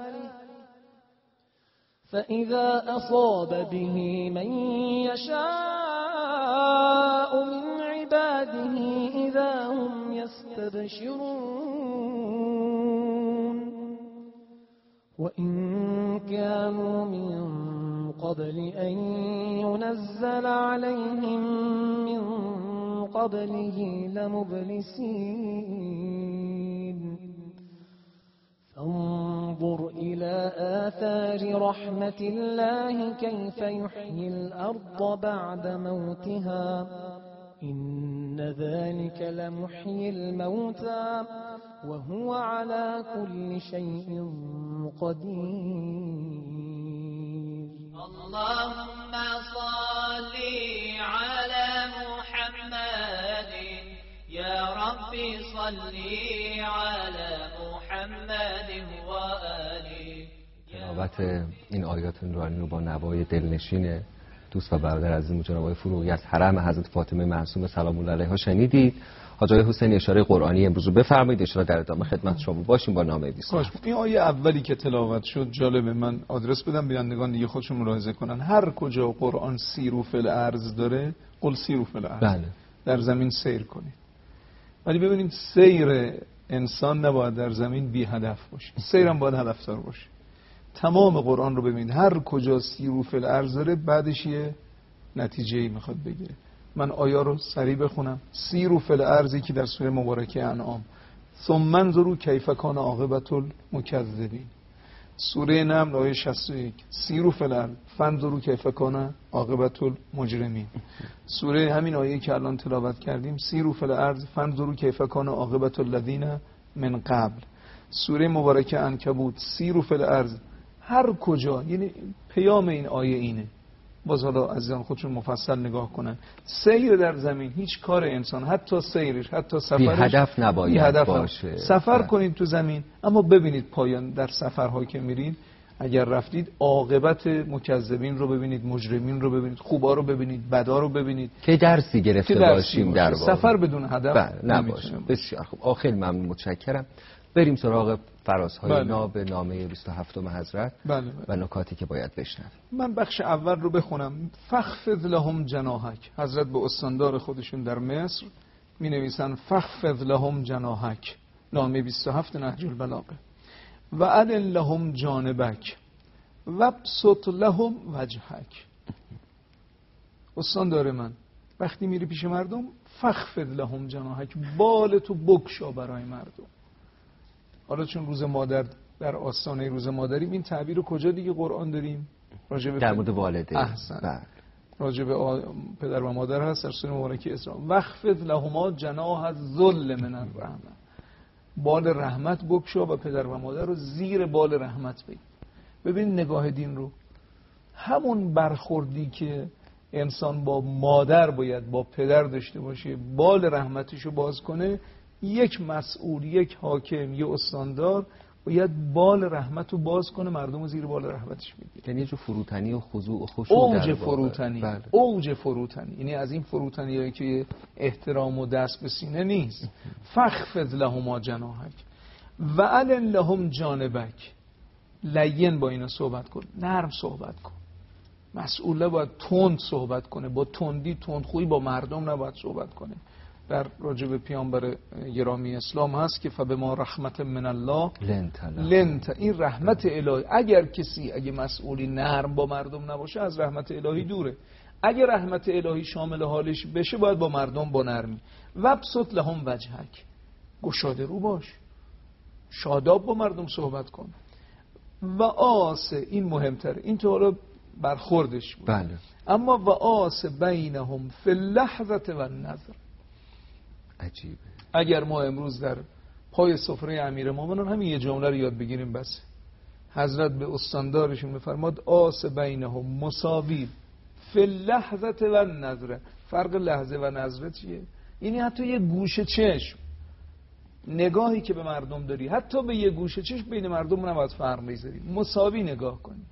فإذا أصاب به من يشاء من عباده إذا هم يستبشرون وإن كانوا من قبل أن ينزل عليهم من قبله لمبلسين فانظر إلى آثار رحمة الله كيف يحيي الأرض بعد موتها إن ذلك لمحيي الموتى وهو على كل شيء قدير. اللهم صل على محمد يا ربي صل على محمد وآله. تلاوت این آیات نورانی رو با نوای دلنشین دوست و برادر عزیزم جناب آقای فروغی از حرم حضرت فاطمه معصومه سلام الله علیها شنیدید. حاج آقای حسینی اشاره قرآنی امروز رو بفرمایید. اشاره در ادامه خدمت شما باشیم با نامه بیست و هفت. این آیه اولی که تلاوت شد جالبه، من آدرس بدم بینندگان دیگه خودشون ملاحظه کنن. هر کجا قرآن سیرو فی الارض داره قل سیرو فی الارض، بله، در زمین سیر کنید. ولی ببینید سیر انسان نباید در زمین بی هدف باشه، سیرم باید هدفدار باشه. تمام قرآن رو ببینید، هر کجا سیروا فی الارض داره بعدش یه نتیجه‌ای میخواد بگیره. من آیا رو سریع بخونم. سیروا فی الارض که در سوره مبارکه انعام، ثم انظروا کیف کان عاقبة المکذبین. سوره نمل آیه شصت و یک، سیروا فی الارض فانظروا کیف کان عاقبة المجرمین. سوره همین آیه که الان تلاوت کردیم، سیروا فی الارض فانظروا کیف کان عاقبة الذین من قبل. سوره مبارکه عنکبوت، سیروا فی الارض. هر کجا، یعنی پیام این آیه اینه. باز حالا عزیزان خودشون مفصل نگاه کنن. سیر در زمین، هیچ کار انسان، حتی سیرش، حتی سفرش بی هدف نباید بی هدف باشه. سفر بله. کنید تو زمین، اما ببینید پایان در سفرهایی که میرید، اگر رفتید عاقبت مکذبین رو ببینید، مجرمین رو ببینید، خوبا رو ببینید، بدا رو ببینید، که درسی گرفته که درسی باشیم باشه. در واقع. سفر بدون هدف بله نباشه. بسیار خوب، آخیل ممنون، متشکرم. بریم سراغ فرازهای بله. ناب نامه بیست و هفتم حضرت بله بله. و نکاتی که باید بشنویم. من بخش اول رو بخونم. فخفض لهم جناحک. حضرت به استاندار خودشون در مصر می نویسن فخفض لهم جناحک. نامه بیست و هفت نهج البلاغه. و عدل لهم جانبک وبسط لهم وجهک. استاندار من وقتی میری پیش مردم، فخفض لهم جناحک، بالتو بگشا برای مردم. حالا چون روز مادر در آستانه روز مادریم، این تعبیر رو کجا دیگه قرآن داریم؟ راجع به در مورد والده. احسن. بله. راجع به آ... پدر و مادر هست در سوره مبارکه اسراء. وخفض لهما جناح الذل من الرحمه. بال رحمت بگشا و پدر و مادر رو زیر بال رحمت بگیر. ببین نگاه دین رو، همون برخوردی که انسان با مادر باید با پدر داشته باشه، بال رحمتشو باز کنه، یک مسئول، یک حاکم، یک استاندار باید بال رحمت رو باز کنه، مردم رو زیر بال رحمتش بگیره. یعنی جو فروتنی و خضوع و خشوع، اوج فروتنی. بله. اوج فروتنی، یعنی از این فروتنی هایی که احترام و دست به سینه نیست. فخفض لهما جناحک و علن لهم جانبک. لین با اینا صحبت کن، نرم صحبت کن. مسئول باید تند صحبت کنه، با تندی تندخویی با مردم نباید صحبت کنه. در راجب پیامبر گرامی اسلام هست که فبما رحمت من الله لنت لنت. این رحمت الهی. اگر کسی، اگه مسئولی نرم با مردم نباشه، از رحمت الهی دوره. اگر رحمت الهی شامل حالش بشه، باید با مردم با نرمی. وبسط لهم وجهک. گشاده رو باش، شاداب با مردم صحبت کن. و آس، این مهمتره، این تو حالا برخوردش بود. بله. اما و آس بینهم فی اللحظه و النظر. عجیبه. اگر ما امروز در پای سفره امیرالمومنین همین یه جمله رو یاد بگیریم بس. حضرت به استاندارشون میفرماد آس بینهم مساوی فی اللحظه و النظر. فرق لحظه و نظره چیه؟ یعنی حتی یه گوشه چشم، نگاهی که به مردم داری، حتی به یه گوشه چشم بین مردم نباید فرق بذاری، مساوی نگاه کنی.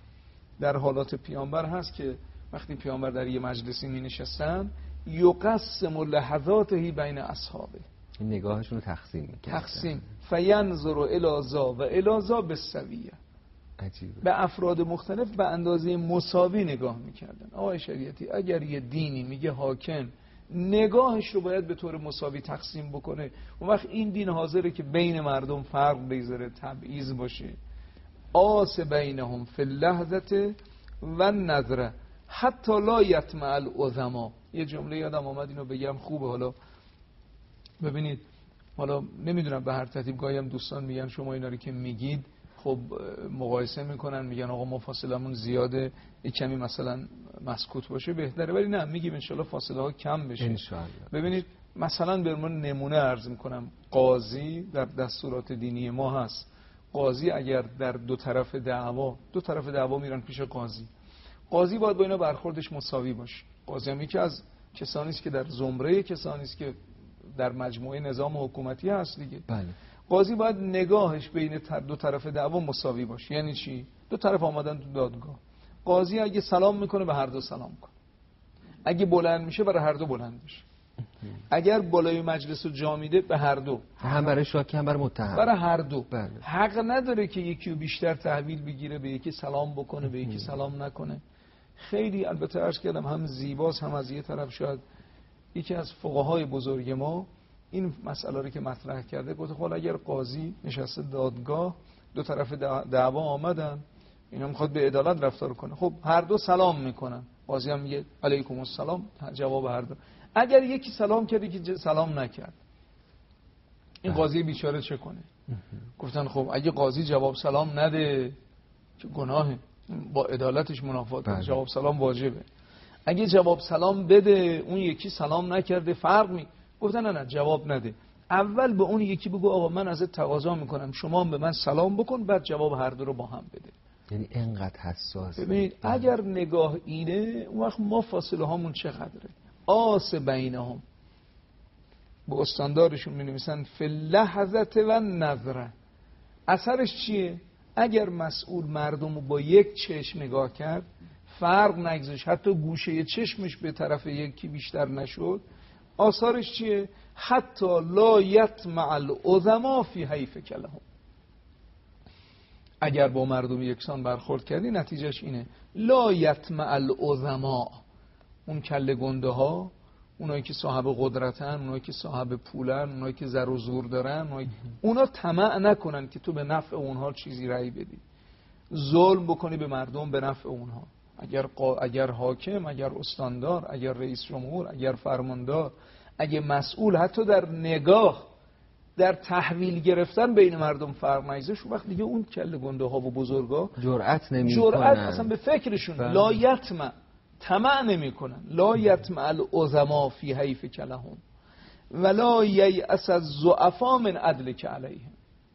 در حالات پیامبر هست که وقتی پیامبر در یه مجلسی می نشستن، یقسم لحظاته بین اصحابه، این نگاهشون رو تقسیم می‌کردن. تقسیم فینظر الی ذا و الی ذا بالسویه. عجیبه. به افراد مختلف به اندازه مساوی نگاه میکردن. آقای شریعتی، اگر یه دینی میگه حاکم نگاهش رو باید به طور مساوی تقسیم بکنه، اون وقت این دین حاضره که بین مردم فرق بذاره، تبعیض باشه. آس بینهم فی اللحظه و النظر حتی لا یطمع العظما. یه جمله یادم آمد اینو بگم، خوبه. حالا ببینید، حالا نمیدونم به هر ترتیب گاهی هم دوستان میگن شما اینا رو که میگید خب مقایسه میکنن، میگن آقا ما فاصلمون زیاده، یک کمی مثلا مسکوت باشه بهتره، ولی نه، میگیم انشالله فاصله ها کم بشه انشالله. ببینید مثلا به من نمونه عرض میکنم، قاضی در دستورات دینی ما هست، قاضی اگر در دو طرف دعوا دو طرف دعوا میرن پیش قاضی، قاضی باید با اینا برخوردش مساوی باشه. قاضی هم یکی از کسانی است که در زمره کسانی است که در مجموعه نظام حکومتی هست دیگه. بله. قاضی باید نگاهش بین دو طرف دعوا مساوی باشه. یعنی چی؟ دو طرف آمدن تو دادگاه، قاضی اگه سلام میکنه به هر دو سلام کن، اگه بلند میشه برای هر دو بلند بشه، اگر بالای مجلس رو جا میده به هر دو، هم برای شاکی هم برای متهم، برای هر دو. بله. حق نداره که یکی رو بیشتر تحویل بگیره، به یکی سلام بکنه به یکی سلام نکنه. خیلی البته عرض کردم هم زیباست، هم از یه طرف شاید یکی از فقهای بزرگ ما این مسئله رو که مطرح کرده، گفت خب اگر قاضی نشسته دادگاه دو طرف دعوا آمدن، اینا میخواد به عدالت رفتار کنه، خب هر دو سلام میکنن، قاضی هم میگه علیکم السلام، جواب هر دو. اگر یکی سلام کرد یکی سلام نکرد، این قاضی بیچاره چه کنه؟ گفتن خب اگه قاضی جواب سلام نده که گناهه، با عدالتش منافات، جواب سلام واجبه. اگه جواب سلام بده، اون یکی سلام نکرده، فرق می. گفتن نه نه جواب نده، اول به اون یکی بگو آقا من ازت تقاضا میکنم شما به من سلام بکن، بعد جواب هر دو رو با هم بده. یعنی اینقدر حساسه. ببینید اگر نگاه اینه، اون وقت ما فاصله هامون چقدره؟ آس بینهم، به استاندارشون می نویسن فی لحظت و نظره. اثرش چیه؟ اگر مسئول مردم رو با یک چشم نگاه کرد، فرق نگذاشت، حتی گوشه چشمش به طرف یکی بیشتر نشد، آثارش چیه؟ حتی لا یطمع العظما فی حیف کلهم. اگر با مردم یکسان برخورد کردی، نتیجهش اینه لا یطمع العظما، اون کله گنده ها، اونایی که صاحب قدرتن، اونایی که صاحب پولن، اونایی که زر و زور دارن، اونایی... اونا طمع نکنن که تو به نفع اونها چیزی رأی بدی، ظلم بکنی به مردم به نفع اونها. اگر قا... اگر حاکم، اگر استاندار، اگر رئیس جمهور، اگر فرماندار، اگه مسئول حتی در نگاه، در تحویل گرفتن بین مردم فرق نگذاشت، وقت دیگه اون کله گنده ها و بزرگا جرأت نمیکنن، جرأت اصلا به فکرشون بله. لا یطمع، طمع نمیکنن. لا یطمع العظما فی حیف کلهم ولا ییأس الضعفا من عدلک علیهم.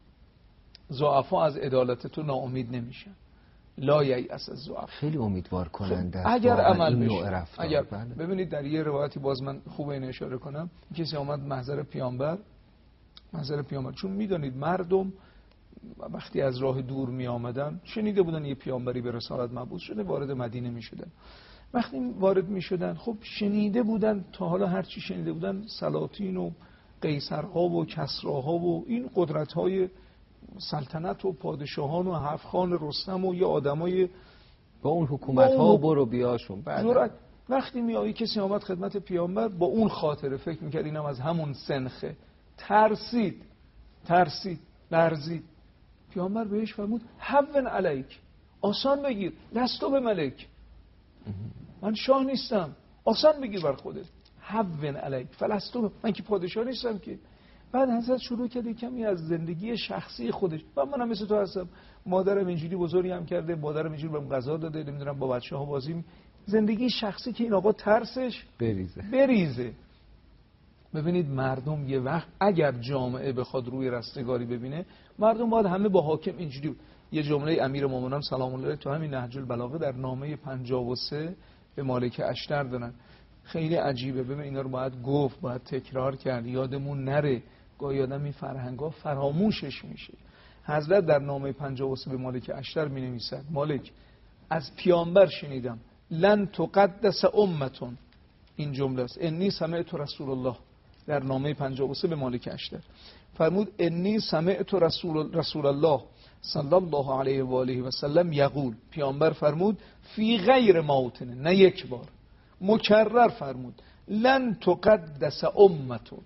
ضعفا از عدالت تو ناامید نمیشن. لا ییأس الضعفا، خیلی امیدوار کننده است اگر عمل بشه. اگر بله. ببینید در یه روایتی باز من خوب این اشاره کنم، کسی آمد محضر پیامبر، محضر پیامبر، چون میدونید مردم وقتی از راه دور می آمدن، شنیده بودن یه پیامبری به رسالت مبعوث شده، وارد مدینه می شدن. وقتی وارد می شدن، خب شنیده بودن، تا حالا هر چی شنیده بودن، سلاطین و قیصرها و کسراها و این قدرت‌های سلطنت و پادشاهان و هفخان رستم و یه آدمای با اون حکومت‌ها و برو بیاشون. بعد وقتی میایی کسی آمد خدمت پیامبر با اون خاطره، فکر می‌کرد اینم از همون سنخه، ترسید ترسید لرزید. پیامبر بهش فرمود هون علیک، آسان بگیر، لستو به ملک، من شاه نیستم، آسان بگیر بر خودت، هون علیک فلستو، من که پادشاه نیستم که. بعد حضرت شروع کرد کمی از زندگی شخصی خودش، و منم مثل تو هستم، مادرم اینجوری بزرگی هم کرده، مادرم اینجوری بهم غذا داده، نمیدونم با بچه‌ها بازی می... زندگی شخصی که این آقا ترسش بریزه بریزه. ببینید مردم یه وقت اگر جامعه بخواد روی رستگاری ببینه، مردم باید همه با حاکم اینجوری. یه جمله امیرالمومنین سلام الله علیه تو همین نهج البلاغه در نامه پنجاه و سه به مالک اشتر دارن، خیلی عجیبه. ببین اینا رو باید گفت، باید تکرار کرد، یادمون نره، گاهی آدم این فرهنگا فراموشش میشه. حضرت در نامه پنجاه و سه به مالک اشتر می نویسد مالک، از پیامبر شنیدم لن تقدس امتون، این جمله است، انی سمعت رسول الله، در نامه پنجاه و سه به مالک اشتر فرمود انی سمعت رسول رسول الله صلی الله علیه و آله و سلم یقول، پیامبر فرمود فی غیر موطن، نه یک بار، مکرر فرمود لن تقدس امتون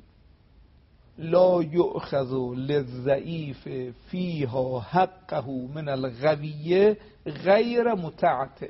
لا یؤخذ للضعیف فیها حقه من القوی غیر متعتع.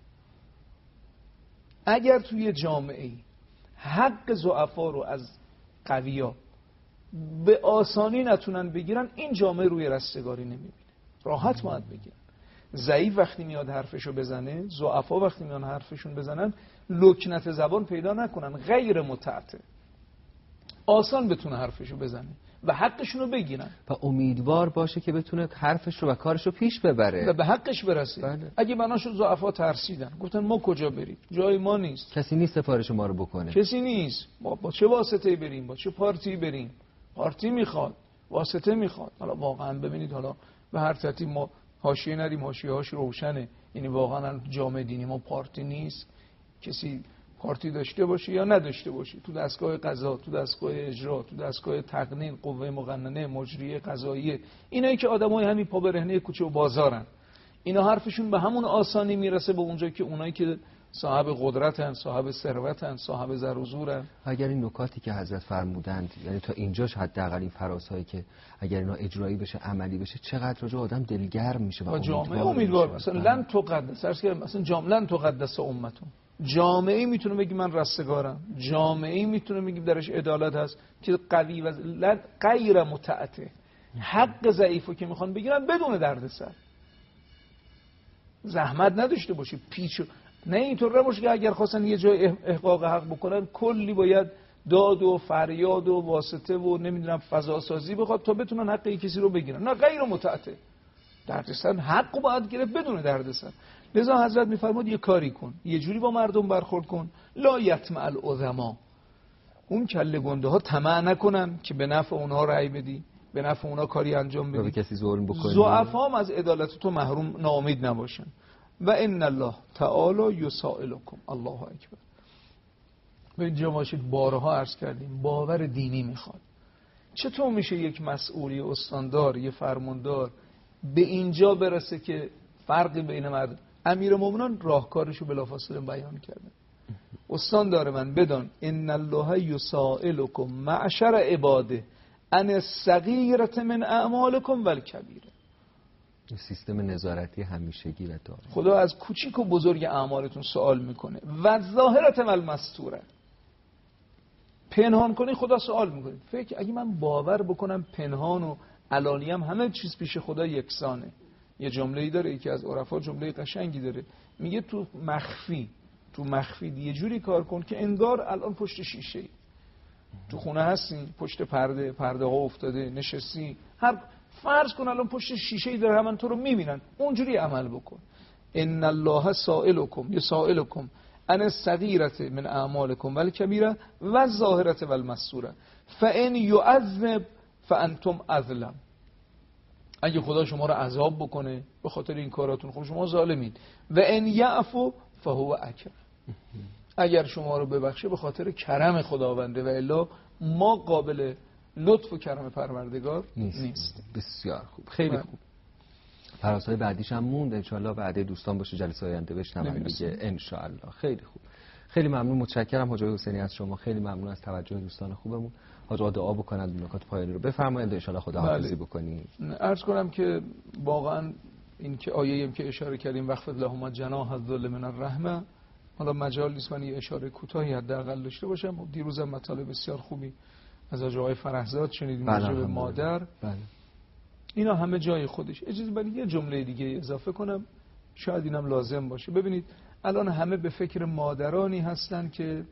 اگر توی جامعه حق ضعفا رو از قویا به آسانی نتونن بگیرن، این جامعه روی رستگاری نمیبینه، راحت باید بگیرن. ضعیف وقتی میاد حرفشو بزنه، ضعفا وقتی میان حرفشون بزنن، لکنت زبان پیدا نکنن، غیر متعتع، آسان بتونه حرفشو بزنه و حقشونو بگیرن و امیدوار باشه که بتونه حرفش رو و کارش رو پیش ببره و به حقش برسه. بله. اگه بناشو ضعفا ترسیدن، گفتن ما کجا بریم، جای ما نیست، کسی نیست سفارش ما رو بکنه، کسی نیست، ما با چه واسطه‌ای بریم، با چه پارتی بریم، پارتی میخواد، واسطه میخواد. حالا واقعا ببینید، حالا به هر ترتیب ما حاشیه نریم، حاشیه‌هاش روشنه، یعنی واقعا جامعه دینی ما پارتی نیست، کسی پارتی داشته باشه یا نداشته باشه، تو دستگاه قضا، تو دستگاه اجرا، تو دستگاه تقنین، قوه مقننه، مجریه قضاییه، اینایی که آدمای همین پا برهنه کوچه و بازارن، اینا حرفشون به همون آسانی میرسه به اونجا که اونایی که صاحب قدرتن، صاحب ثروتن، صاحب زر و زورن. اگر این نکاتی که حضرت فرمودند، یعنی تا اینجاش حداقل این فراسایی که اگر اینا اجرایی بشه، عملی بشه، چقدر راجع آدم دلگرم میشه و جامعه امیدوار. مثلا لن تقدس، مثلا جامعه لن تقدس امتون، جامعه میتونه بگی من رستگارم، جامعه میتونه بگی درش عدالت هست که قوی و غیر متعته، حق ضعیفو که میخوان بگیرن بدون دردسر، زحمت نداشته باشه، پیچ نه اینطور نباشه که اگر خواستن یه جای احقاق حق بکنن کلی باید داد و فریاد و واسطه و نمیدونم فضا سازی بخواد تا بتونن حق یک کسی رو بگیرن. نه، غیر متعته، دردسر حقو باید گرفت بدون دردسر. لذا حضرت میفرماد یه کاری کن، یه جوری با مردم برخورد کن لا یطمع العظما، اون کله گنده ها طمع نکنن که به نفع اونها رأی بدی، به نفع اونها کاری انجام بدی، به کسی ظلم بکنی، ضعفا هم از عدالت تو محروم ناامید نباشن. و ان الله تعالی یسائلکم. الله اکبر. به اینجا باشید، بارها عرض کردیم باور دینی میخواد. چطور میشه یک مسئولی استاندار، یه فرماندار به اینجا برسه که فرقی بین مردم؟ امیرالمومنین راهکارشو بلافاصله بیان کرده. استاندار من بدان ان الله یسائلکم معشر عباده ان الصغیرة من اعمالکم والکبیره. سیستم نظارتی همیشگی و دائم. خدا از کوچیک و بزرگ اعمالتون سوال میکنه. و ظاهرة والمستوره، پنهان کنی خدا سوال میکنه. فکر اگه من باور بکنم پنهان و علانیم همه چیز پیش خدا یکسانه. یه جمله‌ای داره یکی از عرفا، جمله قشنگی داره، میگه تو مخفی تو مخفی یه جوری کار کن که انگار الان پشت شیشه ای تو خونه هستی، پشت پرده پرده ها افتاده نشستی، هر فرض کن الان پشت شیشه ای داره همون تو رو میبینن، اونجوری عمل بکن. ان الله سائلکم یسائلکم ان الصغیرة من اعمالکم والکبیره والظاهرة والمستوره فان یعذب فانتم اظلم. اگه خدا شما رو عذاب بکنه به خاطر این کاراتون، خب شما ظالمین. و ان یعفو فهو اکرم. اگر شما رو ببخشه به خاطر کرم خداونده، و الا ما قابل لطف و کرم پروردگار نیست. نیست. بسیار خوب، خیلی خوب. فراسای بعدیش هم موند، انشالله بعد دوستان باشه جلسه آینده بشنون دیگه انشالله. خیلی خوب، خیلی ممنون، متشکرم حاج حسینی از شما، خیلی ممنون از توجه دوستان خوبمون. حاج آقا دعا بکنند، نکات پایانی رو بفرمایید ان شاء الله خدا حافظی بکنید. عرض کنم که واقعا این که آیه‌ای که اشاره کردیم وقفت لهم جناح الذل من الرحمه، حالا مجال نیست من یه اشاره کوتاهی حداقل داشته باشم. دیروزم مطالب بسیار خوبی از آقای فرحزاد شنیدیم راجع به مادر. بله. اینا همه جای خودش. اجازه بدید یه جمله دیگه اضافه کنم، شاید اینم لازم باشه. ببینید الان همه به فکر مادرانی هستن که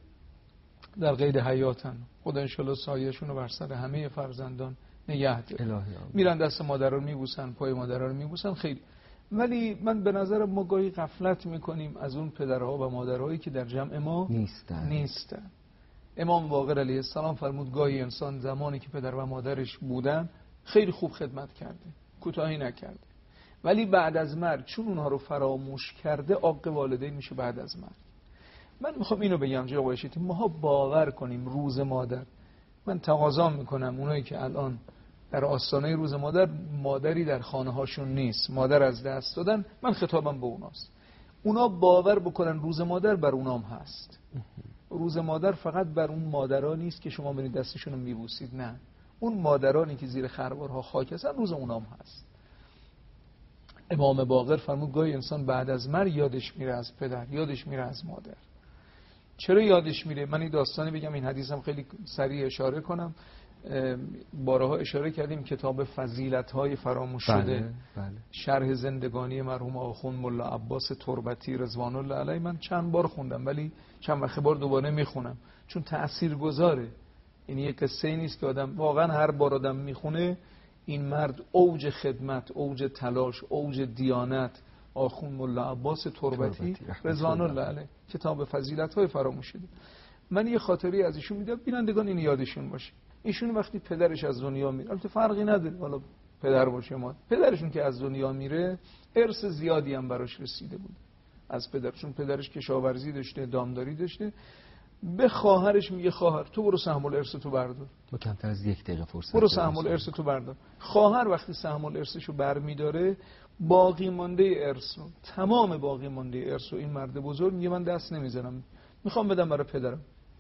در قید حیاتن. خدا انشالله سایه‌شون رو بر سر همه فرزندان نگه داره. میرن دست مادر رو میبوسن، پای مادر رو میبوسن، خیلی. ولی من به نظر ما گاهی غفلت میکنیم از اون پدرها و مادرهایی که در جمع ما نیستن. نیستن. امام باقر علیه السلام فرمود گاهی انسان زمانی که پدر و مادرش بودن خیلی خوب خدمت کرده، کوتاهی نکرده، ولی بعد از مرگ چون اونها رو فراموش کرده عاق والدین میشه بعد از مرگ. من میخوام اینو بگم جناب آقای شیطی، ماها باور کنیم روز مادر، من تقاضا میکنم اونایی که الان در آستانه روز مادر مادری در خانه هاشون نیست، مادر از دست دادن، من خطابم به اوناست، اونا باور بکنن روز مادر بر اونام هست. روز مادر فقط بر اون مادرها نیست که شما برید دستشون رو میبوسید، نه، اون مادرانی که زیر خروارها خاک هستن روز اونام هست. امام باقر فرمود گاهی انسان بعد از مرگ یادش میره از پدر، یادش میره از مادر. چرا یادش میره؟ من این داستانی بگم، این حدیثم خیلی سریع اشاره کنم. بارها اشاره کردیم کتاب فضیلت‌های فراموش شده، بله، بله. شرح زندگانی مرحوم آخوند ملا عباس تربتی رضوان الله علیه، من چند بار خوندم ولی چند وقت بار دوباره میخونم چون تاثیرگذاره. این یه قصه نیست که آدم واقعا هر بار آدم میخونه این مرد اوج خدمت، اوج تلاش، اوج دیانت، آخوند ملا عباس تربتی رضوان الله علیه، کتاب فضیلت‌های فراموش شده. من یه خاطری از ایشون میدم بینندگان این یادشون باشه. ایشون وقتی پدرش از دنیا میره، البته فرقی نداره حالا پدر باشه ما، پدرشون که از دنیا میره ارث زیادی هم براش رسیده بود از پدرشون. پدرش کشاورزی داشته، دامداری داشته. به خواهرش میگه خواهر تو برو سهم الارث تو بردار. با کمتر از یک دقیقه فرصت برو سهم الارث تو بردار. خواهر وقتی سهم الارثشو برمیداره، باقی مانده ارث رو، تمام باقی مانده ارث رو این مرد بزرگ میگه من دست نمیزنم، میخوام بدم برای پدرم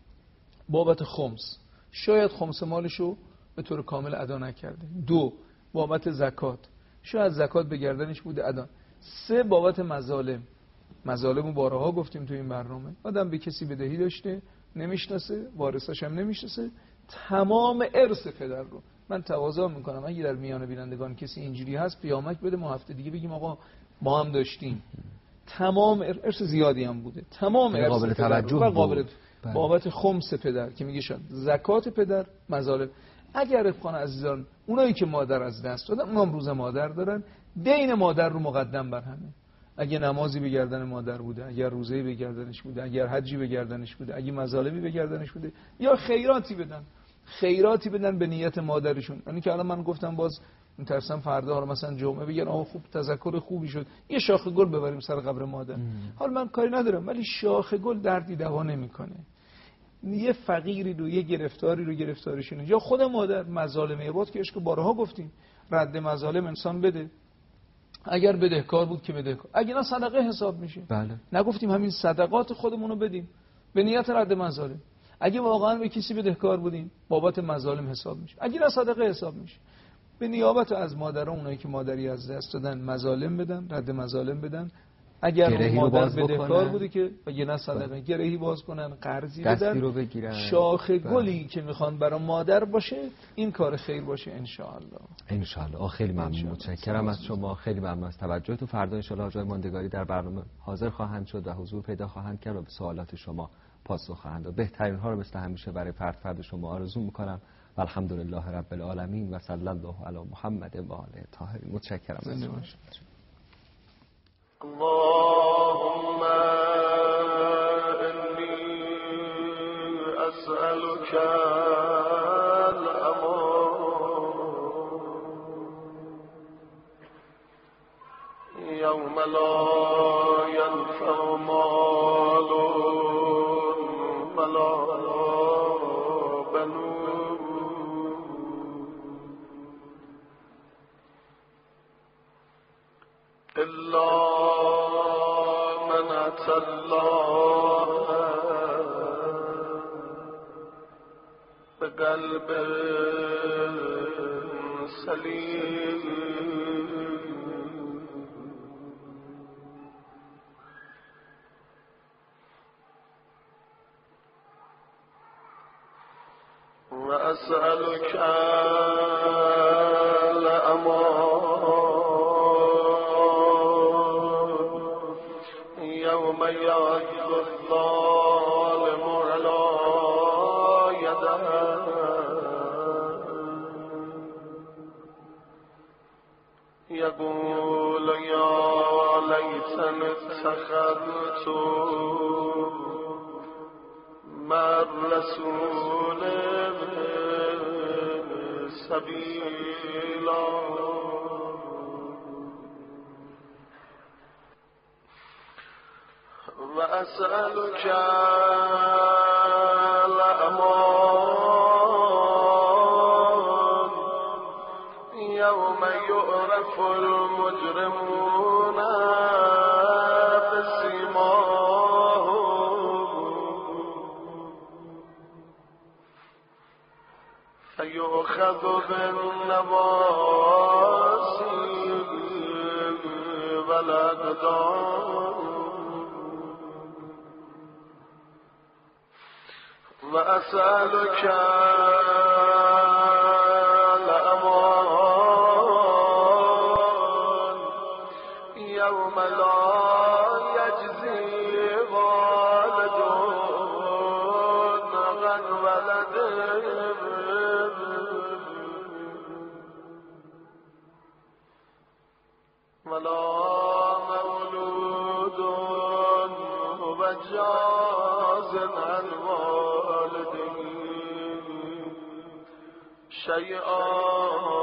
بابت خمس. شاید خمس مالشو به طور کامل ادا نکرده. دو، بابت زکات، شاید زکات به گردنش بوده ادا. سه، بابت مظالم. مظالم رو بارها گفتیم تو این برنامه. آدم به کسی بدهی داشته، نمیشناسه، وارثاش هم نمیشناسه، تمام ارث پدر رو. من تقاضا میکنم اگه در میان بینندگان کسی اینجوری هست پیامک بده، ما هفته دیگه بگیم آقا ما هم داشتیم. تمام ارث زیادی هم بوده، تمام ارث قابل توجه و قابل بله. بابت خمس پدر که میگه شد زکات پدر، مظالم. اگر افغان عزیزان اونایی که مادر از دست دادن اونام روز مادر دارن، دین مادر رو مقدم بر همه. اگه نمازی به گردن مادر بوده، اگر روزه‌ای به گردنش بوده، اگر حجی به گردنش بوده، اگه مظالمی به گردنش بوده، یا خیراتی بدن، خیراتی بدن به نیت مادرشون. یعنی که الان من گفتم باز میترسم فردا حالا مثلا جمعه بگن آقا خوب تذکر خوبی شد یه شاخه گل ببریم سر قبر مادر. حالا من کاری ندارم، ولی شاخه گل دردی دوا نمیکنه. یه فقیری رو، یه گرفتاری رو گرفتارشونه، یا خود مادر مظالم عباد که اشک بارها گفتیم رد مظالم انسان بده. اگر بدهکار بود که بدهکار، اگه نه صدقه حساب میشه. بله. نگفتیم همین صدقات خودمون رو بدیم به نیت رد مظالم. اگه واقعا به کسی بدهکار بودیم بابت مظالم حساب میشه، اگه نه صدقه حساب میشه. به نیابت از مادرها، اونایی که مادری از دست دادن مظالم بدن، رد مظالم بدن. اگر مادر بدهکار بوده که اگه نه صدقه، گرهی باز کنن، قرضی بدن، رو بگیرن، شاخه گلی که میخوان برای مادر باشه، این کار خیر باشه ان شاء الله. ان شاء الله. خیلی ممنون، متشکرم از شما، خیلی ممنون از توجهتون. فردا ان شاء الله جای ماندگاری در برنامه حاضر خواهند شد و حضور پیدا خواهند کرد و به سوالات شما پاسخ خواهند داد. بهترین ها رو مثل همیشه برای فرد فرد شما آرزو میکنم و الحمدلله رب العالمین و صلی الله علی محمد و آله طاهرین. متشکرم از شما. اللهم إني أسألك الأمان يوم لا ينفع مال ولا بنون إلا من أتى الله بقلب سليم وأسألك الأمان يوم يعض الظالم على يده يقول يا ليتني اتخذت مع الرسول سبيلا وأسألك الأمان يوم يعرف المجرمون بسيماهم فيؤخذ بالنواصي والأقدام وأسألك الأمان يوم لا يجزي والد عن ولده ولا مولود هو جاز عن والده شيئا